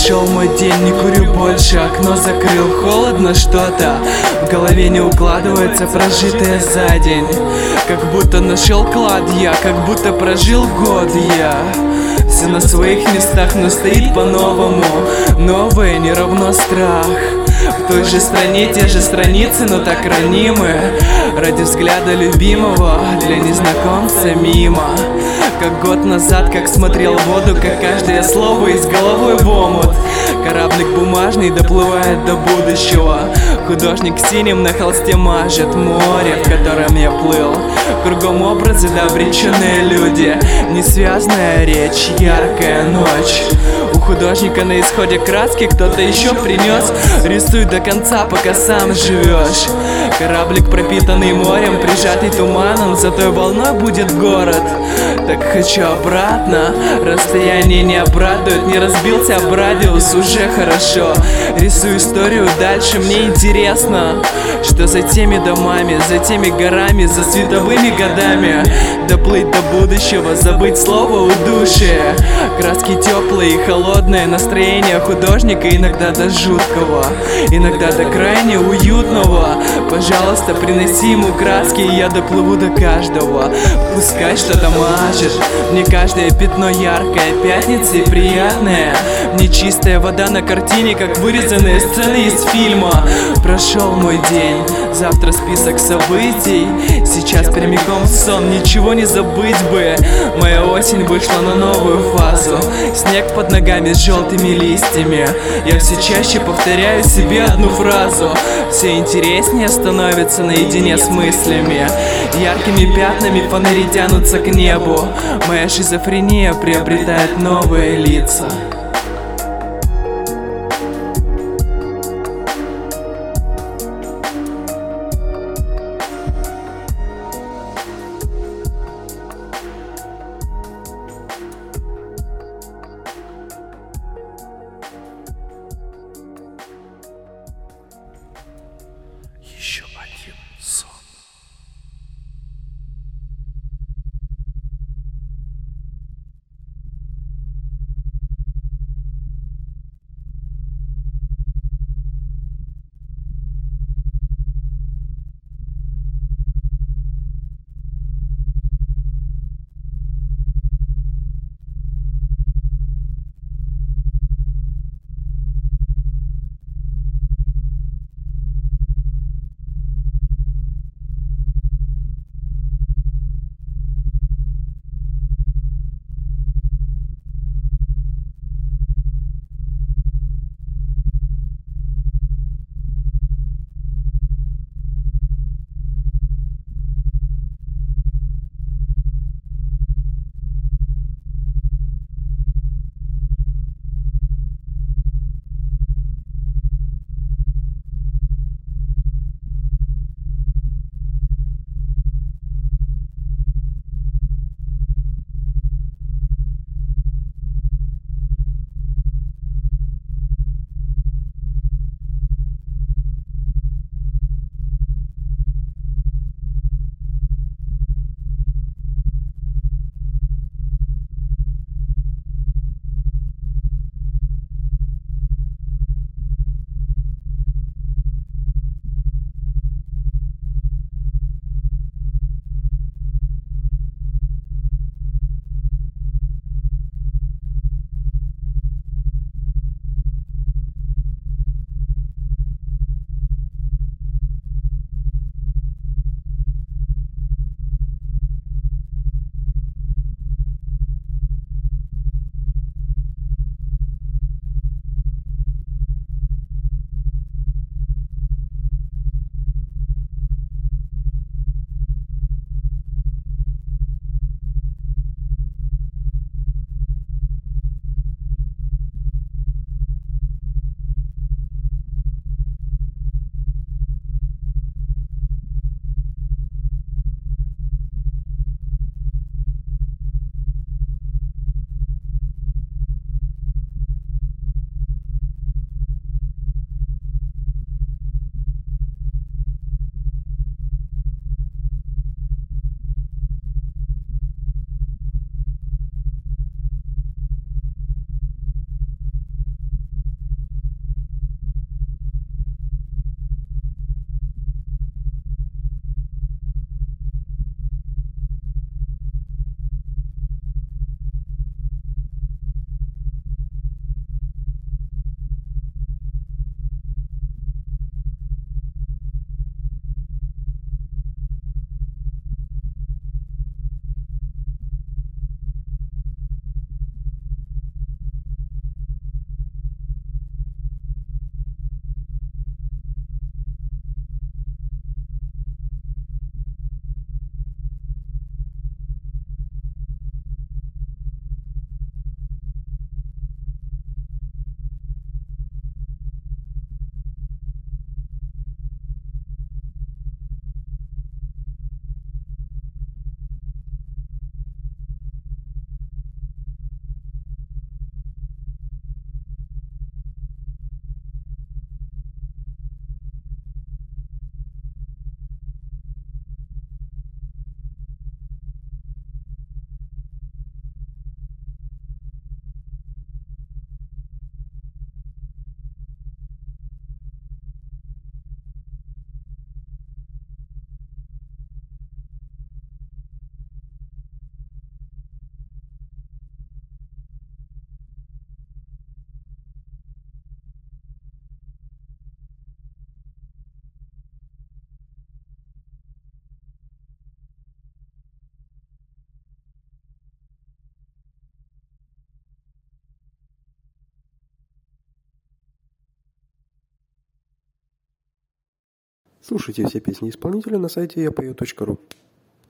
Прошел мой день, не курю больше, окно закрыл, холодно что-то. В голове не укладывается прожитое за день. Как будто нашел клад я, как будто прожил год я. Все на своих местах, но стоит по-новому. Новое не равно страх. В той же стране те же страницы, но так ранимы. Ради взгляда любимого, для незнакомца мимо. Как год назад, как смотрел в воду, как каждое слово из головы в омут. Кораблик бумажный доплывает до будущего. Художник синим на холсте мажет море, в котором я плыл. Кругом образы, да обреченные люди. Несвязная речь, яркая ночь. У художника на исходе краски кто-то еще принес. Рисуй до конца, пока сам живешь. Кораблик, пропитанный морем, прижатый туманом, за той волной будет город. Так хочу обратно, расстояние не обрадует. Не разбился об радиус, уже хорошо. Рисую историю дальше, мне интересно, что за теми домами, за теми горами, за световыми годами. Доплыть до будущего, забыть слово удушье. Краски теплые и холодные, настроение художника иногда до жуткого, иногда до крайне уютного. Пожалуйста, приноси ему краски, и я доплыву до каждого. Пускай что-то мажет, мне каждое пятно яркое, пятница и приятная. Мне чистая вода на картине, как вырезанные сцены из фильма. Прошел мой день, завтра список событий. Сейчас прямиком в сон, ничего не забыть бы. Моя осень вышла на новую фазу. Снег под ногами с желтыми листьями. Я все чаще повторяю себе одну фразу. Все интереснее становится наедине с мыслями. Яркими пятнами фонари тянутся к небу. Моя шизофрения приобретает новые лица. Еще один сон. Слушайте все песни исполнителя на сайте yapeo.ru.